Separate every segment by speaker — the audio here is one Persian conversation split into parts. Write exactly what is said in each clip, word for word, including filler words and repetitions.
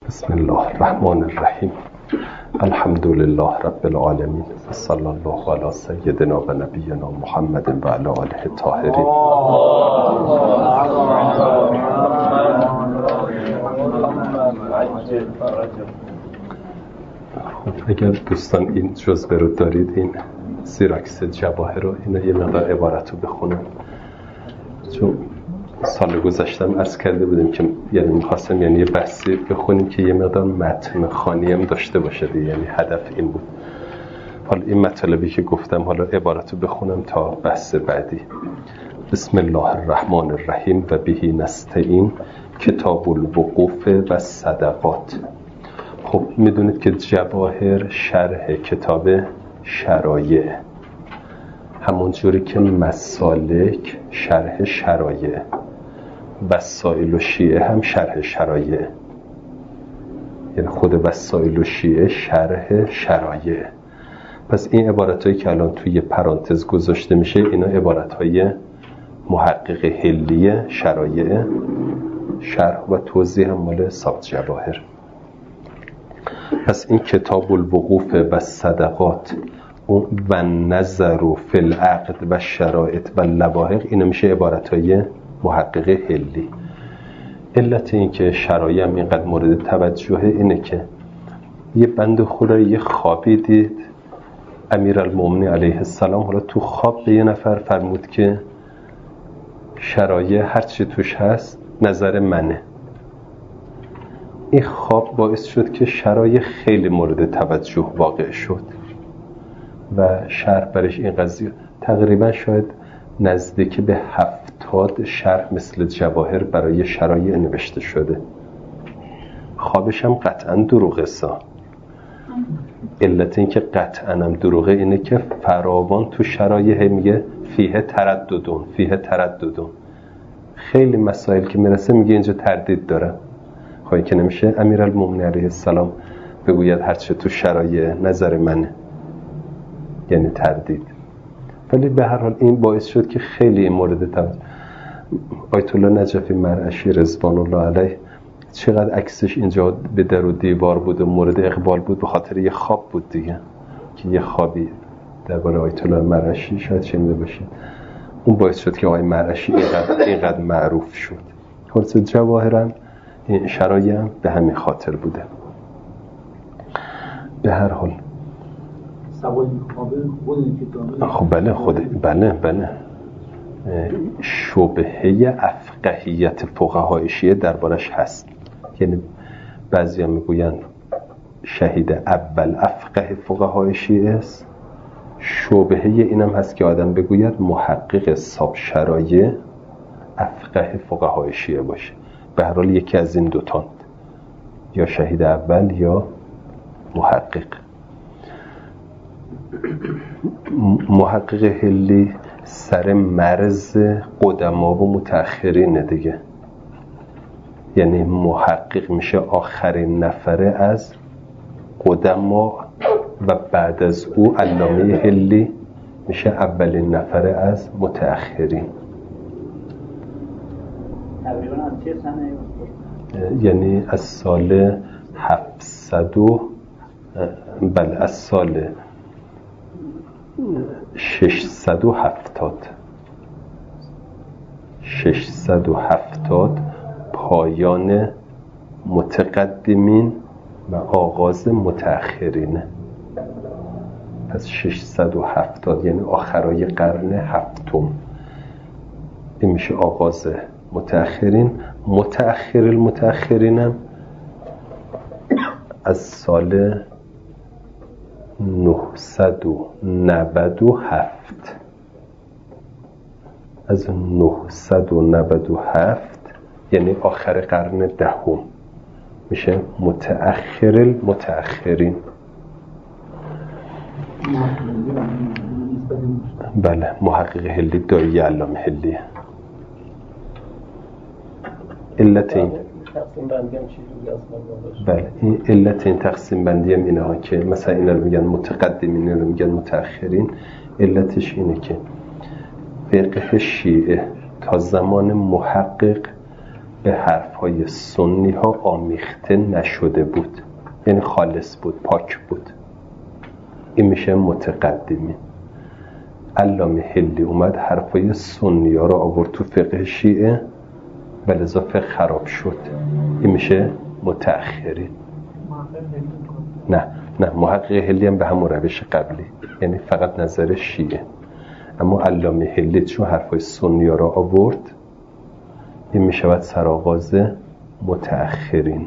Speaker 1: بسم الله الرحمن الرحیم. الحمد لله رب العالمین. صلی الله علی سیدنا و نبینا محمد و علی آله الطاهرین. خب اگر دوستان این جزوه رو دارید، این سیراکس جواهر رو، اینا یه مقدار عبارت رو بخونم، چون سال گذشتم عرض کرده بودیم که یعنی میخواستم یعنی یه بحثی بخونیم که یه مقدار متن خوانی هم داشته باشه دیگه، یعنی هدف این بود. حالا این مطالبی که گفتم حالا عبارت رو بخونم تا بحث بعدی. بسم الله الرحمن الرحیم و بهی نستعین. کتاب الوقوف و صدقات. خب میدونید که جواهر شرح کتاب شرایع، همون جوری که مسالک شرح شرایع، وسائل و شیعه هم شرح شرایع، یعنی خود وسائل و شیعه شرح شرایع. پس این عبارتایی که الان توی پرانتز گذاشته میشه، اینا عبارتهای محقق حلیه شرایع، شرح و توضیح هم مال ثابت جواهر. پس این کتاب الوقوف و صدقات و نظر و فی العقد و شرایط و لواحق، اینا میشه عبارتهای محقق حلی. علت این که شرایع هم اینقدر مورد توجهه اینه که یه بنده خدا یه خوابی دید، امیرالمومنین علیه السلام حالا تو خواب به یه نفر فرمود که شرایع هر چی توش هست نظر منه. این خواب باعث شد که شرایع خیلی مورد توجه واقع شد و شرح برش این قضیه تقریبا شاید نزدیک به هفتاد شرح مثل جواهر برای شرایع نوشته شده. خوابش هم قطعا دروغه سا. علت این که قطعا هم دروغه اینه که فراوان تو شرایع میگه فیه ترددون فیه ترددون، خیلی مسائل که میرسه میگه اینجا تردید دارم. خواهی که نمیشه امیرالمومنین علیه السلام بگوید هرچه تو شرایع نظر منه، یعنی تردید. ولی به هر حال این باعث شد که خیلی مورد توجه. آیت الله نجفی مرعشی رضوان الله علیه چقدر عکسش اینجا به در و دیوار بود و مورد اقبال بود، به خاطر یه خواب بود دیگه، که یه خوابی درباره آیت الله مرعشی شاید شنیده باشید. اون باعث شد که آقای مرعشی اینقدر اینقدر معروف شد. خلاص جواهرن این شرایع هم به همین خاطر بوده. به هر حال خب بله خود بله بله شبهه افقهیت فقهای شیعه دربارش هست. یعنی بعضی هم میگوین شهید اول افقه فقهای شیعه است. شبهه اینم هست که آدم بگوید محقق صاحب شرایع افقه فقهای شیعه باشه. به هر حال یکی از این دوتاند، یا شهید اول یا محقق. محقق حلی سر مرز قدما و متأخرین دیگه، یعنی محقق میشه آخرین نفره از قدما و بعد از او علامه حلی میشه اولین نفره از متأخرین.
Speaker 2: تقریبا از چه سنه؟
Speaker 1: یعنی از سال هفتصد بله از سال ششصد و هفتاد ششصد و هفتاد پایان متقدمین و آغاز متأخرین. پس ششصد و هفتاد یعنی آخرای قرن هفتم، این میشه آغاز متأخرین. متأخر المتأخرین هم از سال نهصد و نود و هفت از نهصد و نود و هفت یعنی آخر قرن دهم میشه متأخر المتأخرین. بله محقق حلی دایی علامه حلیه. علت این
Speaker 3: تقسیم بندی هم چیزی اصلا
Speaker 1: بله این علت این تقسیم بندی هم اینه ها که مثلا اینا رو میگن متقدمین، اینا رو میگن متأخرین. علتش اینه که فقه شیعه تا زمان محقق به حرفهای سنی ها آمیخته نشده بود، یعنی خالص بود، پاک بود. این میشه متقدمی. علامه حلی اومد حرفای سنی ها رو آورد تو فقه شیعه و لذا فقه خراب شد. این میشه متأخری. نه نه محقق حلی هم به همون روش قبلی، یعنی فقط نظر شیعه. اما علامه حلی چون حرفای سنی ها رو آورد، این میشود سرآغاز متأخرین.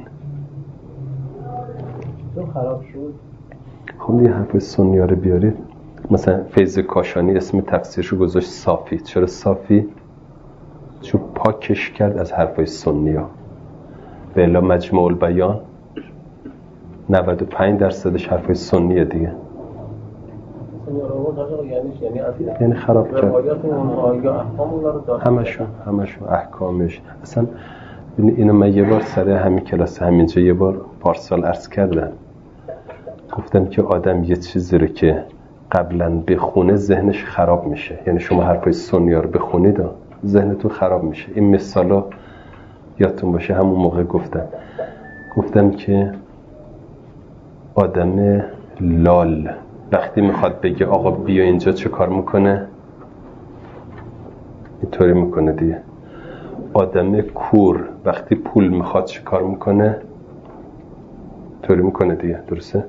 Speaker 3: چون خراب شد.
Speaker 1: خب دیگه حرفای سنی ها رو بیارید. مثلا فیض کاشانی اسم تفسیرشو گذاشت صافی. چرا صافی؟ چون پاکش کرد از حرفای سنی ها. به الا مجموع البیان نود و پنج درصدش حرفای سنیه دیگه. یعنی خراب کرد همشون همشون احکامش. اصلا اینو من یه بار سر همین کلاس همینجا یه بار پارسال عرض کردم، گفتم که آدم یه چیزی رو که قبلا بخونه ذهنش خراب میشه. یعنی شما حرفای سنی ها رو بخونید ذهنتون خراب میشه. این مثالا یادتون باشه همون موقع گفتم گفتم که آدم لال وقتی میخواد بگه آقا بیا اینجا چه کار میکنه؟ اینطوری میکنه دیگه. آدم کور وقتی پول میخواد چه کار میکنه؟ اینطوری میکنه دیگه. درسته؟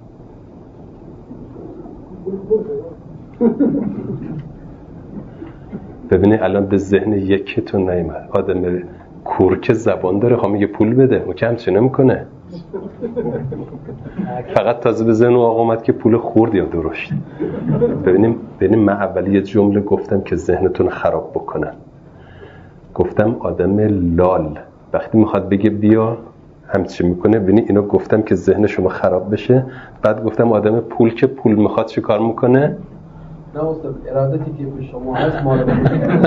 Speaker 1: ببینید الان به ذهن یکیتون نیامد آدم کور که زبان داره خواهد میگه پول بده، اون که همچه نمیکنه. فقط تازه به ذهن آقا اومد که پول خورد یا درشت. ببینیم ببینیم من اولی یه جمله گفتم که ذهنتون خراب بکنن. گفتم آدم لال وقتی میخواد بگه بیا همچی میکنه. ببینید اینو گفتم که ذهن شما خراب بشه. بعد گفتم آدم پول که پول میخواد چه کار میکنه؟
Speaker 3: نه استاد ارادتی که به شما هست ما رو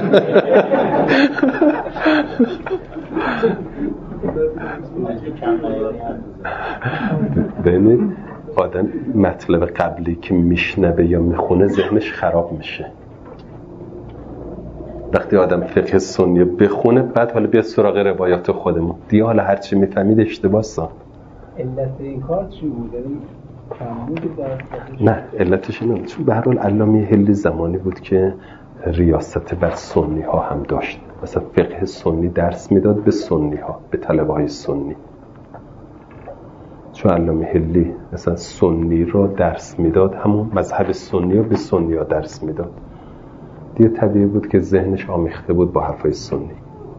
Speaker 1: ببینید آدم مطلب قبلی که میشنوه یا میخونه ذهنش خراب میشه. وقتی آدم فقه سنی بخونه بعد حالا بیا سراغ روایات خودمون دیگه حالا هرچی میفهمید اشتباه سا.
Speaker 3: علت این کار چی بود؟
Speaker 1: نه علتش اینه چون به هر حال علامه حلی زمانی بود که ریاست بر سنی ها هم داشت. مثلا فقه سنی درس میداد به سنی ها، به طلبه های سنی. چون علامه حلی مثلا سنی رو درس میداد، همون مذهب سنی رو به سنی ها درس میداد دیگه. طبیعی بود که ذهنش آمیخته بود با حرفای سنی.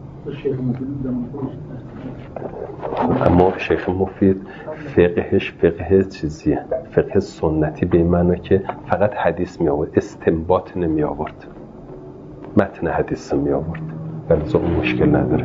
Speaker 1: اما شیخ مفید فقهش فقه چیزیه، فقه سنتی به معنی که فقط حدیث می آورد، استنباط نمی آورد، متن حدیث می آورد، ولی اون مشکل نداره.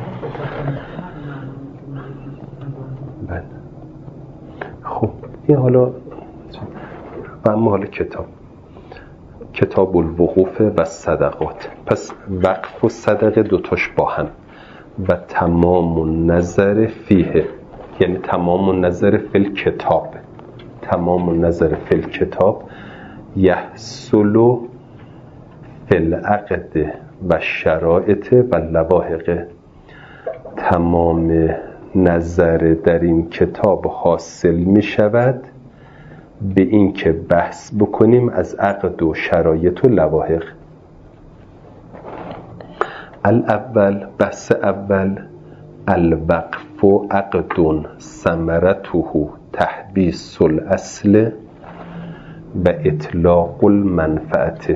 Speaker 1: بله خب این حالا و اما حالا کتاب کتاب الوقوف و صدقات. پس وقف و صدقه دوتاش با هم و تمام نظر فیه، یعنی تمام نظر فی الکتاب، تمام نظر فی الکتاب یحصل فی العقد و شرائط و لواحق. تمام نظر در این کتاب حاصل می شود به این که بحث بکنیم از عقد و شرایط و لواحق. الاول بحث اول الوقف و عقد ثمرته تحبیس الاصل و اطلاق المنفعت.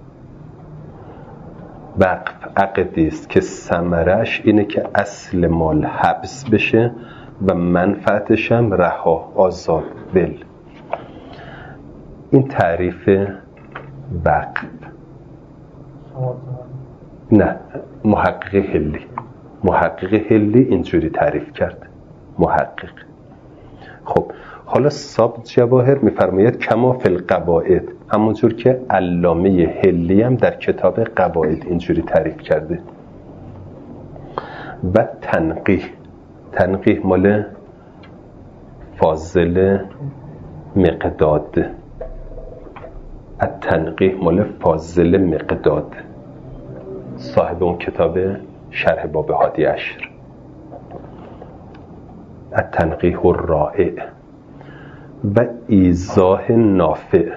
Speaker 1: وقف عقدی است که ثمرش اینه که اصل مال حبس بشه و منفعتش هم رها، آزاد، ول. این تعریف وقف. نه محقق حلی محقق حلی اینجوری تعریف کرد. محقق خب حالا صاحب جواهر میفرماید کما فی القواعد، همونجور که علامه حلی هم در کتاب قواعد اینجوری تعریف کرده. و تنقیح، تنقیح مال فاضل مقداد، التنقیح مال فاضل مقداد، صاحب اون کتاب شرح باب هادی عشر. التنقیح الرائع و ایضاح نافع.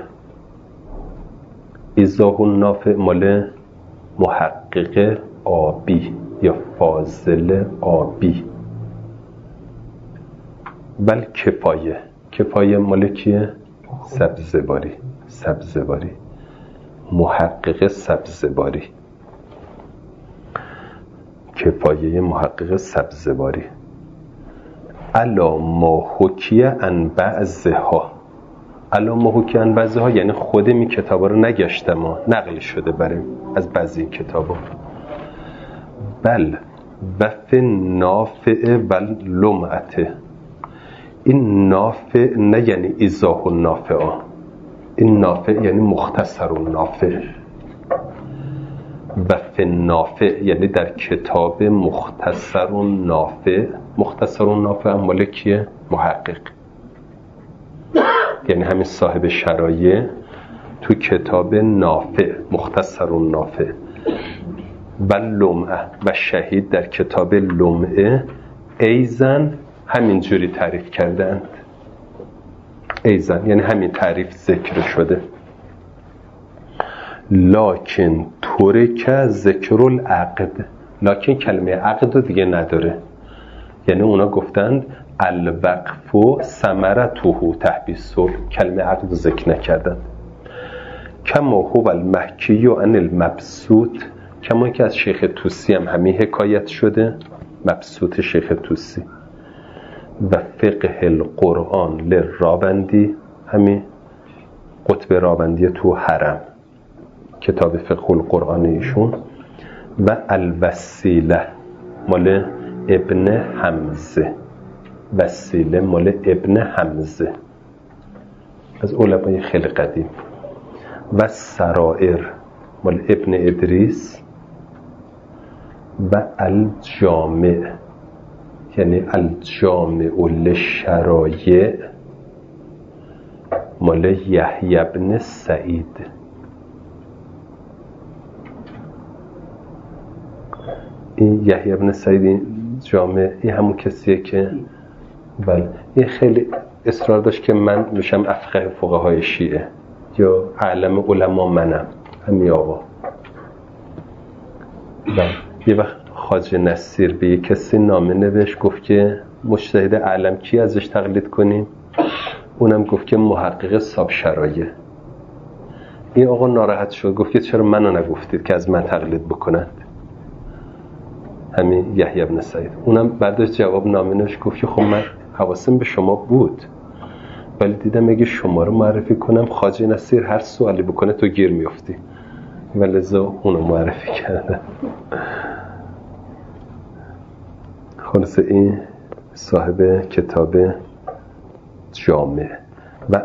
Speaker 1: ایضاح نافع مال محقق آبی یا فاضل آبی. بل کفایه، کفایه مال کیه؟ سبزواری. سبزواری محقق سبزواری، کفایه محقق سبزواری. الا ما حکیه عن بعضها، الا ما حکیه عن بعضها یعنی خود این کتابا رو نگشتم ها، نقل شده بریم از بعضی این کتابا. بل و فی نافع و لمعته، این نافع نه یعنی ایضاح النافع، این نافع یعنی مختصر النافع. و فی نافع یعنی در کتاب مختصر النافع. مختصر النافع مال کیه؟ محقق، یعنی همین صاحب شرایع تو کتاب نافع مختصر النافع. و لمعه و شهید در کتاب لمعه ایزن همین جوری تعریف کردند. ایزن یعنی همین تعریف ذکر شده. لکن ترک ذکر العقد، لکن کلمه عقد رو دیگه نداره، یعنی اونا گفتند الوقف و ثمرته تحبیس صلح، کلمه عقد رو ذکر نکردن. کما هو المحکی عن المبسوط، کما که از شیخ طوسی هم همین حکایت شده، مبسوط شیخ طوسی. و فقه القرآن للراوندی، همین قطب راوندی تو حرم، کتاب فقه القرآن ایشون. و الوسیله مال ابن حمزه، وسیله مال ابن حمزه از علمای خیلی قدیم. و سرائر مال ابن ادریس. و الجامع یعنی الجامع للشرایع مال یحیی بن سعید. این یحیی بن سعید جامع این همون کسیه که بله این خیلی اصرار داشت که من میشم افقه فقهای شیعه یا اعلم علما منم، همین آقا. بله یه وقت خواجه نصیر به یک کسی نامه نوشت، گفت که مجتهد اعلم کی ازش تقلید کنیم؟ اونم گفت که محقق صاحب شرایع. این آقا ناراحت شد، گفت که چرا منو نگفتید که از من تقلید بکنند؟ همین یحیی بن سعید. اونم بعدش جواب نامه نوشت، گفت که خب من حواسم به شما بود ولی دیدم اگه شما رو معرفی کنم خواجه نصیر هر سوالی بکنه تو گیر میافتی، ولذا اونو معرفی کردم. خلاصه این صاحب کتاب جامع. و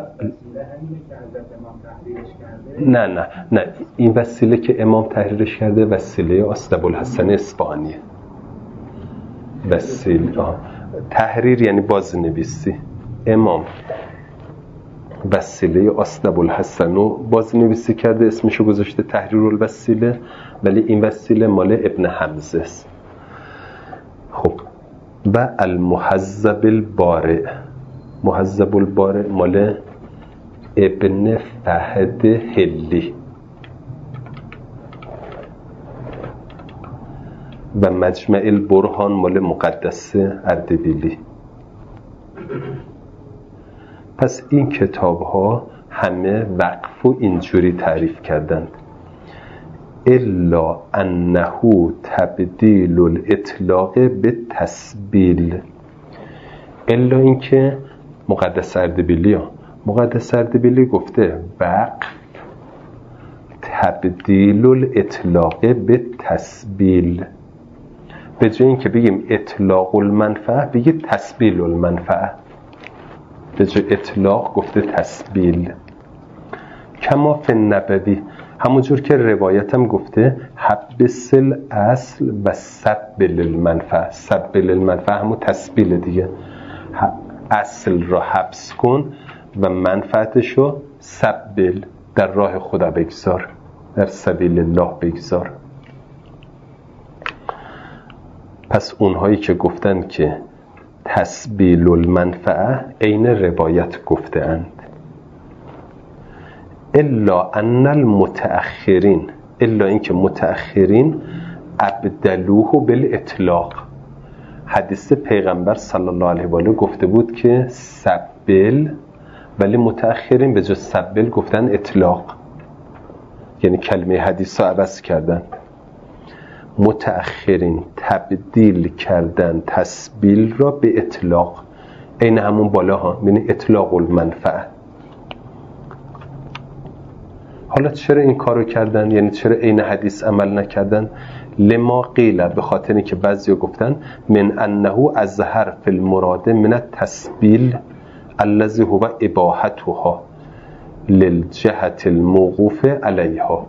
Speaker 1: نه نه نه این وسیله که امام تحریرش کرده وسیله اسطبوالحسن اصفهانی. وسیله تحریر یعنی بازنویسی. امام وسیله اسطبوالحسن رو بازنویسی کرده، اسمشو گذاشته تحریر الوسیله، ولی این وسیله مال ابن حمزه است. خب و المهذب البارئ، مهذب البارئ مال ابن فهد حلی. و مجمع البرهان مال مقدس اردبیلی. پس این کتاب ها همه وقف و اینجوری تعریف کردند. الا انه تبدیل الاطلاق به تسبیل، الا اینکه مقدس اردبیلی ها مقدس اردبیلی گفته وقف تبدیل الاطلاق به تسبیل، به جای اینکه بگیم اطلاق المنفعه بگی تسبیل المنفعه، به جای اطلاق گفته تسبیل. کما فی النبوی، همونجور که روایتم گفته حبس الاصل و سبل المنفعه. سبل المنفعه همون تسبیل دیگه، اصل را حبس کن و منفعتشو سبل در راه خدا بگذار، در سبیل الله بگذار. پس اونهایی که گفتن که تسبیل المنفعه عین روایت گفته اند. الا ان المتأخرین، الا اینکه متأخرین ابدلوه بالاطلاق. حدیث پیغمبر صلی الله علیه و آله گفته بود که سبل، ولی متأخرین به جز سبل گفتن اطلاق، یعنی کلمه حدیث رو عوض کردن. متأخرین تبدیل کردن تسبیل را به اطلاق، این همون بالا ها، یعنی اطلاق المنفعه. حالا چرا این کارو کردن؟ یعنی چرا این حدیث عمل نکردن؟ لما قیل، به خاطری که بعضیا گفتن من انه اظهر فی المراد من التسبیل الذي هو اباحتها للجهت الموقوف علیها.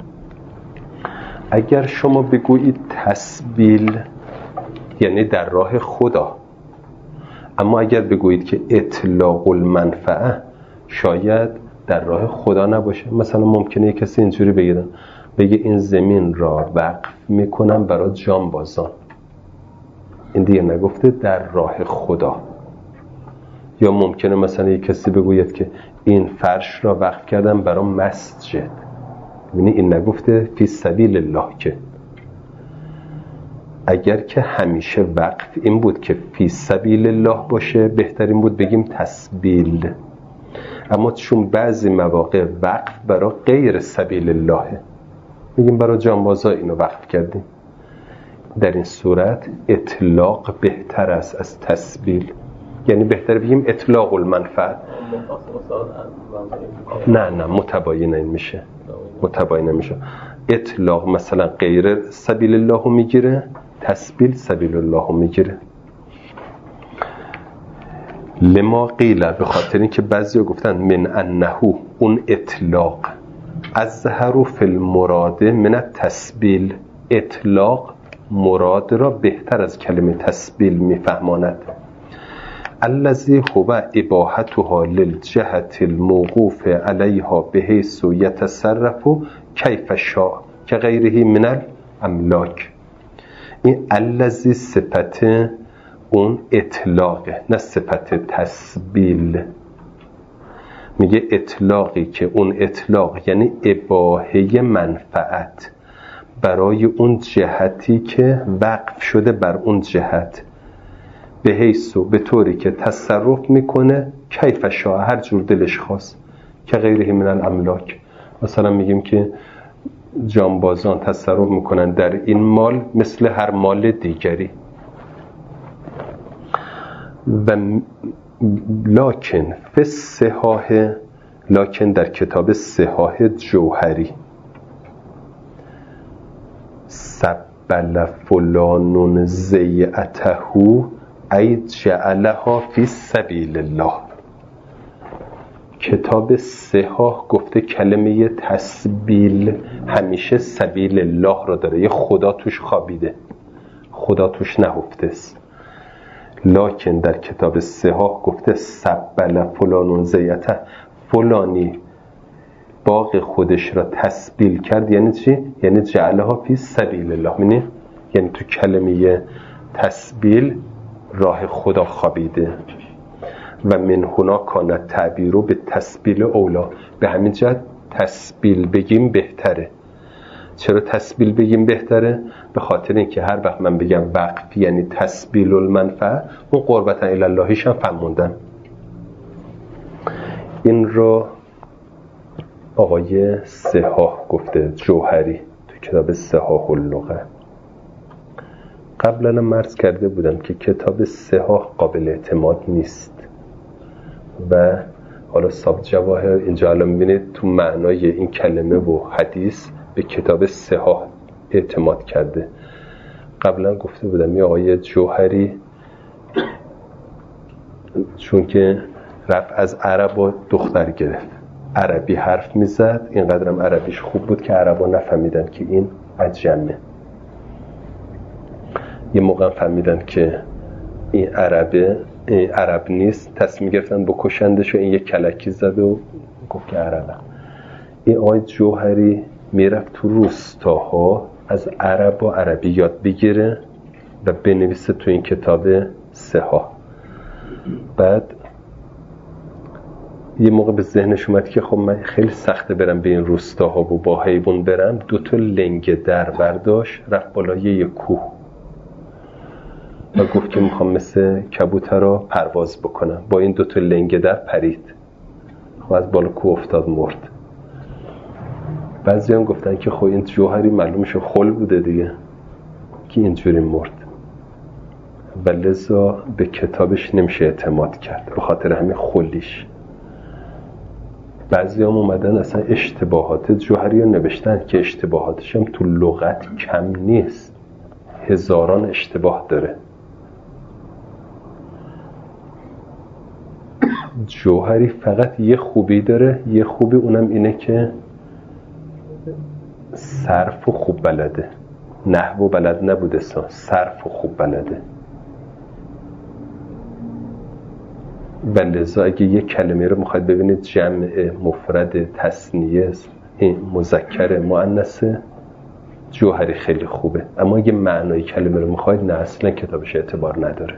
Speaker 1: اگر شما بگویید تسبیل یعنی در راه خدا، اما اگر بگویید که اطلاق المنفعه شاید در راه خدا نباشه. مثلا ممکنه یک کسی اینجوری بگه بگه این زمین را وقف میکنم برای جانبازان، این دیگه نگفته در راه خدا. یا ممکنه مثلا یک کسی بگوید که این فرش را وقف کردم برای مسجد، یعنی این نگفته فی سبیل الله. که اگر که همیشه وقف این بود که فی سبیل الله باشه، بهترین بود بگیم تسبیل. اما چون بعضی مواقع وقف برای غیر سبیل الله، میگیم برای جانبازا اینو وقف کردیم، در این صورت اطلاق بهتر است از تسبیل. یعنی بهتر بگیم اطلاق المنفعه. نه نه متباین این میشه، متباین میشه. اطلاق مثلا غیر سبیل الله میگیره، تسبیل سبیل الله میگیره. لما قیل، به خاطر اینکه بعضیا گفتن من انه، اون اطلاق اظهر فی المراد من التسبیل، اطلاق مراد را بهتر از کلمه تسبیل میفهماند. الذی هو اباحتها للجهت الموقوف علیها بحیث یتصرف کیف شاء که غیره من الاملاک. این الذی صفت اون اطلاقه، نه صفت تسبیل. میگه اطلاقی که اون اطلاق یعنی اباحه منفعت برای اون جهتی که وقف شده بر اون جهت، به حیث و به طوری که تصرف میکنه کیف شاء، هر جور دلش خواست، که غیره من الاملاک. مثلا میگیم که جانبازان تصرف میکنن در این مال مثل هر مال دیگری. و لکن فی الصحاح، لکن در کتاب صحاح جوهری، سبل فلان زیعته ای جعلها فی سبیل الله. کتاب صحاح گفته کلمه تسبیل همیشه سبیل الله را داره، یه خدا توش خوابیده، خدا توش نهفته است. لکن در کتاب صحاح گفته سبل فلان زیعته، فلانی باغ خودش را تسبیل کرد. یعنی چی؟ یعنی جعلها فی سبیل الله، یعنی یعنی تو کلمه تسبیل راه خدا خوابیده. و من هنا کان تعبیر به تسبیل اولا، به همین جهت تسبیل بگیم بهتره. چرا تسبیل بگیم بهتره؟ به خاطر اینکه هر وقت من بگم وقف یعنی تسبیل المنفعه، اون قربتا الی اللهیش هم فهموندن. این رو آقای صحاح گفته، جوهری، تو کتاب صحاح اللغه. قبلا هم عرض کرده بودم که کتاب صحاح قابل اعتماد نیست و حالا صاحب جواهر اینجا الان میبینید تو معنای این کلمه و حدیث به کتاب صحاح اعتماد کرده. قبلا گفته بودم یه آقای جوهری چون که رفت از عرب و دختر گرفت، عربی حرف میزد، اینقدرم عربیش خوب بود که عربا نفهمیدن که این عجمه. یه موقع فهمیدن که این عربه این عرب نیست، تصمیم گرفتن بکشندش و این یه کلکی زد و گفت که عربه. این آقای جوهری میرفت تو روستاها از عرب و عربی یاد بگیره و بنویسه تو این کتاب صحاح. بعد یه موقع به ذهنش اومد که خب من خیلی سخته برم به این روستاها و با حیوان برم. دو تا لنگه در برداشت رفت بالای یه کوه و گفت که میخوام مثل کبوترها پرواز بکنم. با این دو تا لنگه در پرید و از بالا کوه افتاد مرد. بعضی هم گفتن که خب این جوهری معلومش خل بوده دیگه که اینجوری مرد و لذا به کتابش نمیشه اعتماد کرد به خاطر همین خلیش. بعضی هم اومدن اصلا اشتباهات جوهری رو نوشتن که اشتباهاتش هم تو لغت کم نیست، هزاران اشتباه داره. جوهری فقط یه خوبی داره، یه خوبی اونم اینه که صرف و خوب بلده، نحو بلد نبوده، صرف و خوب بلده. و لذا اگه یه کلمه رو میخواید ببینید جمع، مفرد، تثنیه، مذکر، مؤنث، جوهری خیلی خوبه. اما اگه معنای کلمه رو میخواید نه، اصلا کتابش اعتبار نداره.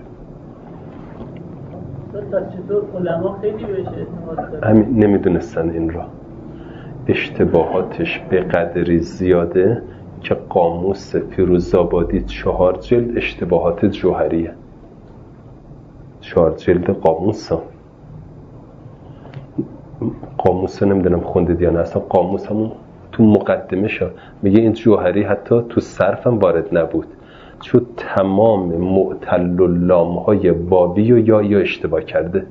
Speaker 2: علما خیلی بهش اعتماد داره.
Speaker 1: همین نمیدونستن این را. اشتباهاتش به قدری زیاده که قاموس فیروزآبادی چهار جلد اشتباهات جوهریه. چهار جلد قاموس ها. قاموس نمیدونم خوندید یا نه، اصلا قاموس همون تو مقدمه شد میگه این جوهری حتی تو صرف هم وارد نبود چون تمام معتل اللام های بابی و یایی اشتباه کرده.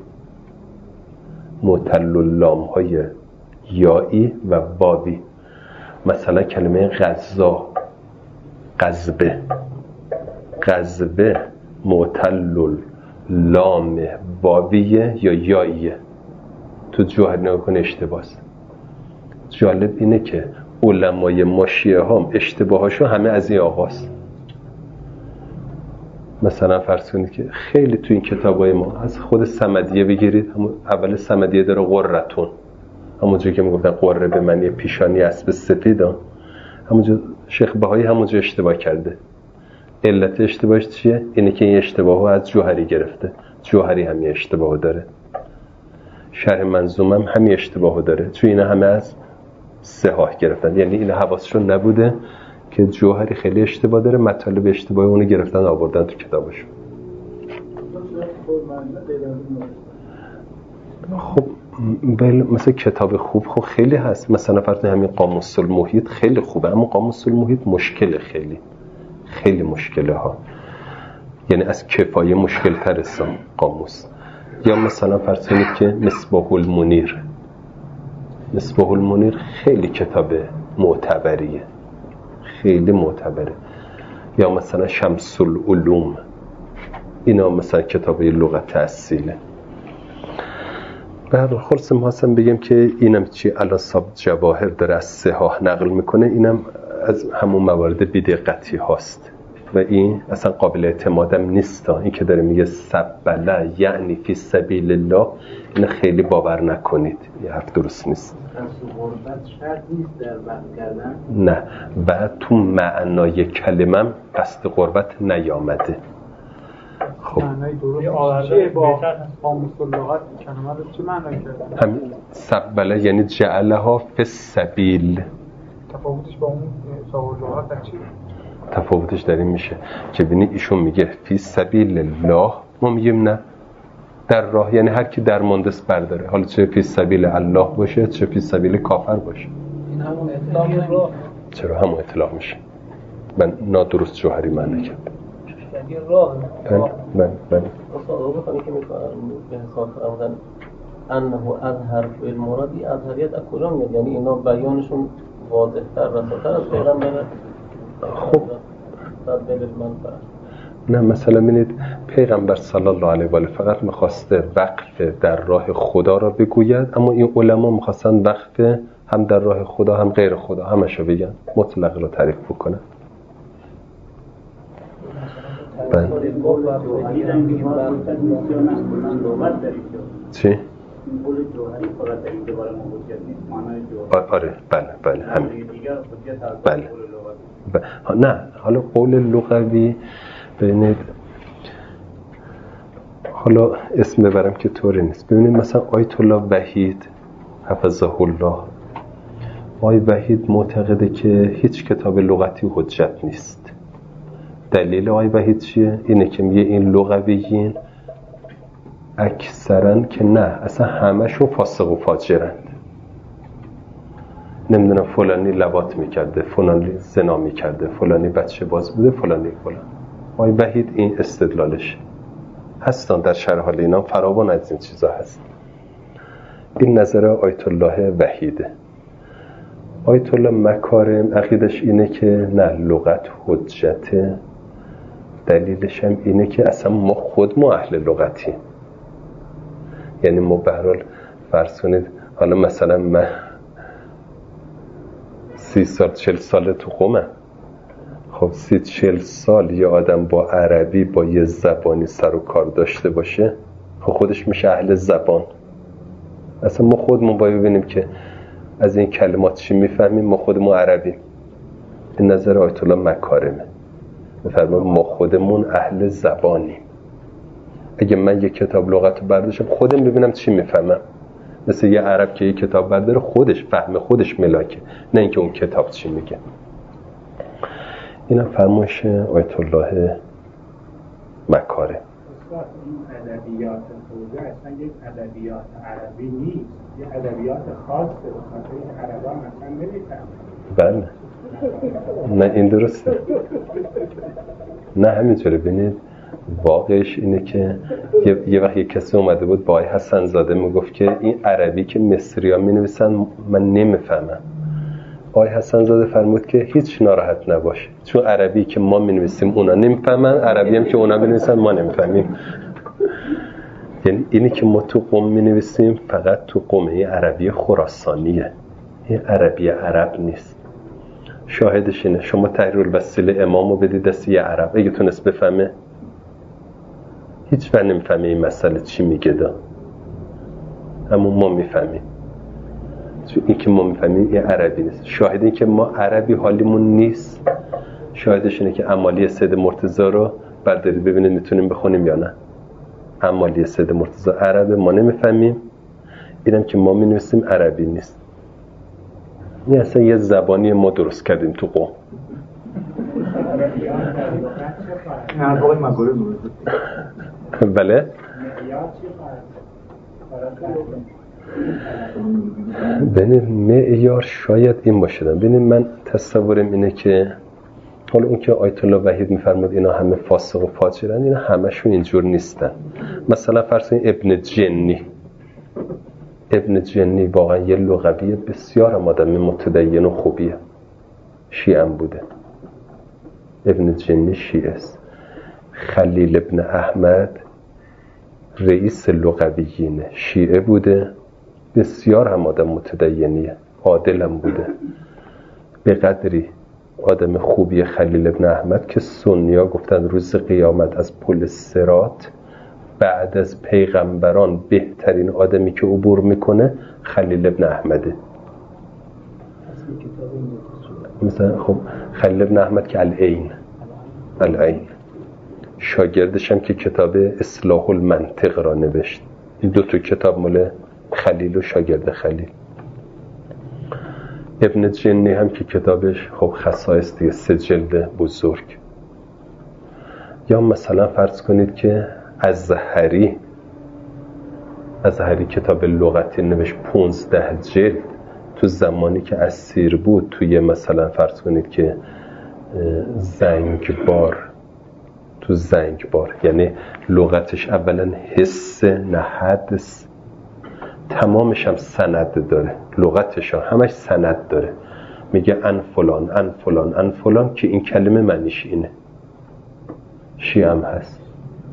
Speaker 1: معتل اللام های یایی و بابی، مثلا کلمه غذا، غذبه، غذبه معتل لام بابیه یا یاییه، تو جوهر نگاه کن اشتباهست. جالب اینه که علمای ما شیعه هم اشتباهاشو همه از این آقاست. مثلا فرض کنید که خیلی تو این کتابای ما از خود صمدیه بگیرید، همون اول صمدیه داره قرتون، همونجوری که میگفتن قره به معنی پیشانی اسب سفید، همونجا شیخ بهایی همونجا اشتباه کرده. علت اشتباهش چیه؟ اینه که این اشتباهو از جوهری گرفته. جوهری همین اشتباهو داره. شرح منظوم هم همین اشتباهو داره، چون اینا همه از صحاح گرفتن. یعنی این حواسشون نبوده که جوهری خیلی اشتباه داره، مطالب اشتباهی اونو گرفتن آوردن تو کتابشون. خب بله، مثلا کتاب خوب خب خیلی هست. مثلا فرض همین قاموس المحیط خیلی خوبه، اما قاموس المحیط مشکل، خیلی خیلی مشکله ها، یعنی از کفایه مشکل تر قاموس. یا مثلا فرض کنید که مصباح المنیر، مصباح المنیر خیلی کتاب معتبریه، خیلی معتبره. یا مثلا شمس العلوم، اینا مثلا کتاب لغت اصیله. به هر حال خلاصم هستم بگم که اینم چی الاصاب جواهر داره از صحاح نقل میکنه، اینم از همون موارد بی‌دقتی هاست و این اصلا قابل اعتمادم نیست. این که داره میگه سبله یعنی فی سبیل الله، این خیلی باور نکنید، یه حرف درست نیست.
Speaker 2: غربت شرط نیست در وقت کردن؟
Speaker 1: نه، بعد تو معنای کلمم قصد غربت نیامده. خب
Speaker 3: معنای درست چیه با قاموس اللغت کلمه رو چه معنی کردن؟
Speaker 1: همین سبله یعنی جعلها فی السبیل.
Speaker 3: تفاوتش با اون صاحب اللغت چیه؟
Speaker 1: تفاوتش در این میشه که ببینید ایشون میگه فی سبیل الله، ما میگیم نه در راه، یعنی هر کی در ماندس برداره، حالا چه فی سبیل الله باشه چه فی سبیل کافر باشه،
Speaker 3: این همون اطلاق راه.
Speaker 1: چرا همون اطلاق میشه؟ من نادرست جوهری معنی کرد.
Speaker 3: یعنی راه.
Speaker 1: بله بله بله.
Speaker 4: اصلا بخوام که میکنم به حساب فرمودن انه از حرف المرادی از هریت از کجا میاد؟ یعنی اینا بیانشون واضح‌تر رساتر از پیغمبر.
Speaker 1: خب
Speaker 4: دل منفعه.
Speaker 1: نه مثلا ببینید پیغمبر صلی الله علیه و آله فقط می‌خواسته وقف در راه خدا را بگوید، اما این علما می‌خواستن وقف هم در راه خدا هم غیر خدا همشو بگن، مطلق رو تعریف بکنن. بله. چی؟ آره بله بله همین. بله. بله. نه حالا قول لغوی ببینید، حالا اسم ببرم که طوری نیست. ببینید مثلا آیت الله وحید حفظه الله، آقای وحید معتقده که هیچ کتاب لغتی حجت نیست. دلیل آقای وحید چیه؟ اینه که میگه این لغویین اکثرا که نه، اصلا همشون فاسق و فاجرند. نمیدونم فلانی لواط میکرده، فلانی زنا میکرده، فلانی بچه باز بوده، فلانی فلان. آقای وحید این استدلالش هستن. در شرح حال اینا فراوان از این چیزا هست. این نظر آیت الله وحیده. آیت الله مکارم عقیدش اینه که نه، لغت حجته. دلیلش هم اینه که اصلا ما خود ما اهل لغتیم. یعنی ما به هر حال فرض کنید حالا مثلا من سی سال چل سال تو قومم، خب سی چل سال یه آدم با عربی با یه زبانی سر و کار داشته باشه، خب خودش میشه اهل زبان. اصلا ما خودمون باید ببینیم که از این کلمات چی میفهمیم. ما خودمون عربیم. این نظر آیت الله مکارمه، میفرمایم ما خودمون اهل زبانیم. اگه من یه کتاب لغت رو برداشتم خودم ببینم چی میفهمم، مثل یه عرب که یه کتاب برداره خودش فهم خودش ملاکه، نه اینکه اون کتاب چی میگه. اینم فرمایش آیت الله مکارم.
Speaker 5: این ادبیات حوزه اصلا یک ادبیات عربی نیست، یه ادبیات خاصه، بخاطر این عربان اصلا نمیفهمن.
Speaker 1: بله، نه این درسته. نه همینطوره. ببینید واقعش اینه که یه, یه وقت یه کسی اومده بود با آقای حسن زاده میگفت که این عربی که مصری ها می نویسن من نمیفهمم. آقای حسن زاده فرمود که هیچ ناراحت نباش، چون عربی که ما می نویسیم اونا نمیفهمن، عربی هم که اونا می نویسن ما نمیفهمیم. یعنی اینی که ما تو قم می نویسیم فقط تو قم، این عربی خراسانیه، این عربی عرب نیست. شاهدش اینه شما تحریر الوسیله امامو بدید دست یه عرب، اگه تونست بفهمه، هیچ وقت نمیفهمه این مسئله چی میگه دا، اما ما میفهمیم. چون این که ما میفهمیم این عربی نیست. شاهد این که ما عربی حالیمون نیست، شاهدش اینه که امالی سید مرتضی رو بردارید ببینید میتونیم بخونیم یا نه. امالی سید مرتضی عربه، ما نمیفهمیم. اینم که ما مینویسیم عربی نیست. این اصلا یه زبانی ما درست کردیم تو قوم. بله ببینید معیار شاید این باشه. ببینید من تصورم اینه که حالا اون که آیت الله وحید میفرمود اینا همه فاسق و فاجرن، اینا همشون اینجور نیستن. مثلا فرض کنید ابن جنی، ابن جنی واقعا یه لغوی بسیار آدم متدین و خوبیه، شیعه بوده. ابن جنی شیعه است. خلیل ابن احمد رئیس لغویین شیعه بوده، بسیار هم آدم متدینیه، عادلم بوده. به قدری آدم خوبی خلیل ابن احمد که سنی‌ها گفتن روز قیامت از پل صراط بعد از پیغمبران بهترین آدمی که عبور میکنه خلیل ابن احمده. مثلا خب خلیل ابن احمد که العین العین شاگردش هم که کتاب اصلاح المنطق را نوشت. این دو تا کتاب مال خلیل و شاگرد خلیل. ابن جنی هم که کتابش خب خصائص دیگه، سه جلد بزرگ. یا مثلا فرض کنید که ازهری ازهری کتاب لغتی نوشت پونزده جلد تو زمانی که اسیر بود توی مثلا فرض کنید که زنگبار، تو زنگبار، یعنی لغتش اولا حس نه حدس، تمامش هم سند داره، لغتش هم همش سند داره. میگه ان فلان ان فلان ان فلان که این کلمه معنیش اینه. شیعه هم هست.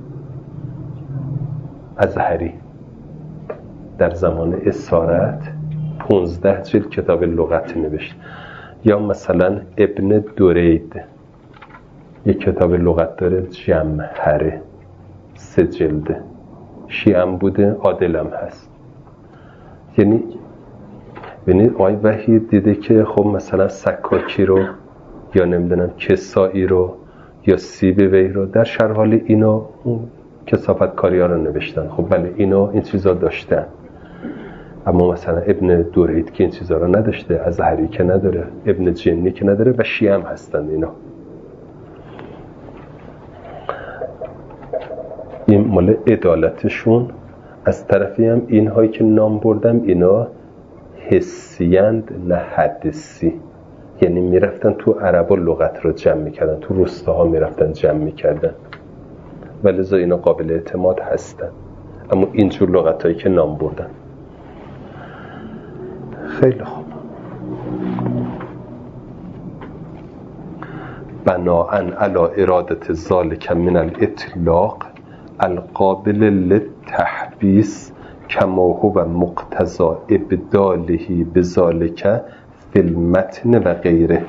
Speaker 1: ازهری در زمان اسارت پونزده جلد کتاب لغت نوشت. یا مثلا ابن درید یک کتاب لغت داره، جمهره، سه جلده، شیعه بوده، عادلم هست. یعنی ببینید آقای وحید دیده که خب مثلا سکاکی رو یا نمیدونم کسایی رو یا سیبوی رو در شرح حال اینا کثافت کاری ها رو نوشتن. خب بله اینا این چیزا داشتن، اما مثلا ابن دورید که این چیزا رو نداشته، ازهری که نداره، ابن جنی که نداره و شیعه هم هستن اینا. این مال عدالتشون. از طرفی هم این هایی که نام بردم اینا حسیند نه حدثی، یعنی میرفتن تو عربا لغت رو جمع میکردن، تو روستاها میرفتن جمع میکردن و لذا اینا قابل اعتماد هستن. اما اینجور لغت هایی که نام بردن. خیلی خوب. بناءً علی ارادت ذالک من الاطلاق القابل للتحبیس کما هو مقتضی ابداله بذالک فی المتن و غیره.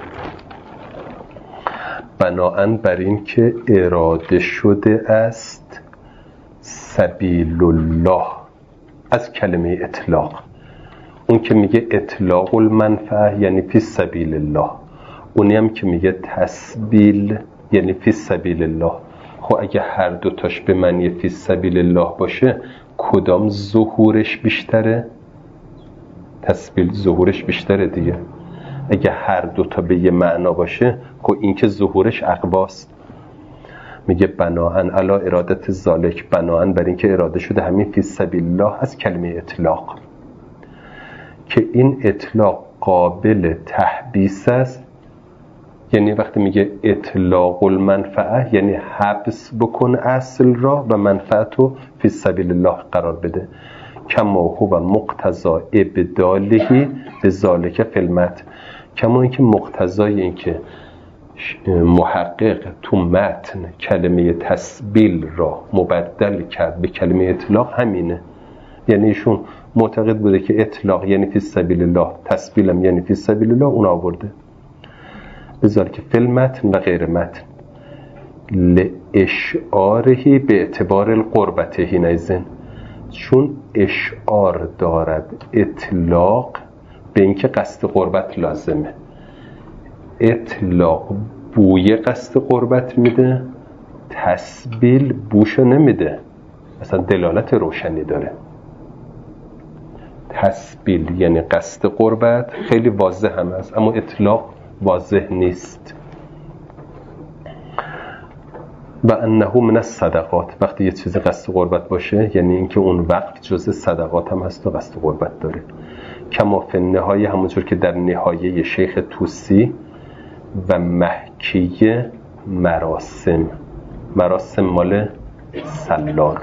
Speaker 1: بناءً بر این که اراده شده است سبیل الله از کلمه اطلاق. اون که میگه اطلاق المنفعه یعنی فی سبیل الله، اونی هم که میگه تسبیل یعنی فی سبیل الله. خب اگه هر دوتاش به معنی فی سبیل الله باشه کدام ظهورش بیشتره؟ تسبیل ظهورش بیشتره دیگه. اگه هر دوتا به یه معنا باشه خب این که ظهورش اقواست. میگه بناءً علی ارادت ذالک، بناءً بر این که اراده شده همین فی سبیل الله از کلمه اطلاق، که این اطلاق قابل تحبیس است. یعنی وقتی میگه اطلاق المنفعه یعنی حبس بکن اصل را و منفعت رو فی سبیل الله قرار بده. کما هو مقتضی ابداله بذالک فی المتن، کما اینکه مقتضای این که محقق تو متن کلمه تسبیل را مبدل کرد به کلمه اطلاق همینه. یعنی ایشون معتقد بوده که اطلاق یعنی فی سبیل الله، تسبیلم یعنی فی سبیل الله، اون آورده بذالک فی المتن و غیر متن لاشعاره به اعتبار القربته حینئذ، چون اشعار دارد اطلاق به اینکه قصد قربت لازمه. اطلاق بوی قصد قربت میده، تسبیل بوشو نمیده، مثلا دلالت روشنی داره. تسبیل یعنی قصد قربت خیلی واضح هم است، اما اطلاق واضح نیست. و انه من الصدقات، وقتی یه چیز قصد قربت باشه یعنی اینکه اون وقت جزء صدقات هم هست و قصد قربت داره. کما فی النهایه، همونجور که در نهایه شیخ توسی و محکیه مراسم، مراسم مال سلار،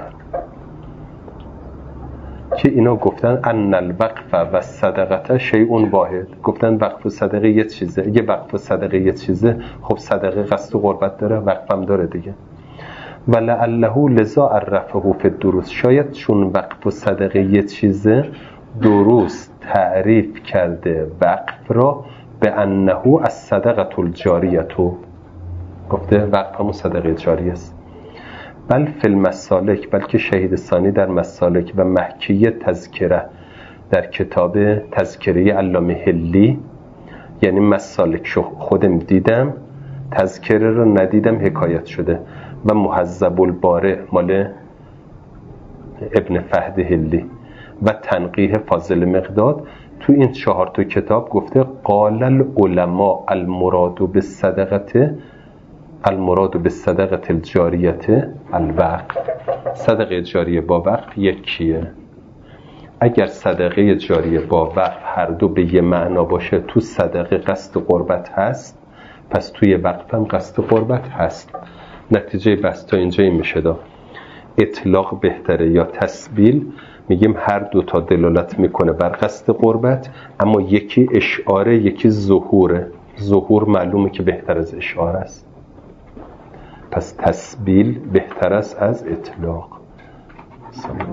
Speaker 1: که اینا گفتن ان الوقف و صدقه شیء واحد. گفتن وقف و صدقه یه چیزه. اگه وقف و صدقه یه چیزه خب صدقه قصد و قربت داره، وقف هم داره دیگه. ولعله لذا عرفه فی الدروس، شاید چون وقف و صدقه یه چیزه دروس تعریف کرده وقف را به انه الصدقه الجاریه، گفته وقف همون صدقه جاریه است. بل فی المسالک، بلکه شهید ثانی در مسالک و محکیه تذکره، در کتاب تذکره علامه حلی، یعنی مسالک شو خودم دیدم، تذکره رو ندیدم، حکایت شده. و مهذب البارع مال ابن فهد حلی و تنقیح فاضل مقداد، تو این چهار تا کتاب گفته قال العلماء المراد بالصدقه المراد بالصدقه الجاریه الوقف، صدقه جاریه با وقف یکیه. اگر صدقه جاریه با وقف هر دو به یه معنا باشه، تو صدقه قصد قربت هست، پس توی وقف هم قصد قربت هست. نتیجه بحث تا اینجا این میشه دا اطلاق بهتره یا تسبیل؟ میگیم هر دو تا دلالت میکنه بر قصد قربت، اما یکی اشعاره یکی ظهوره. ظهور معلومه که بهتر از اشعار است، پس تسبیل بهتر است از اطلاق.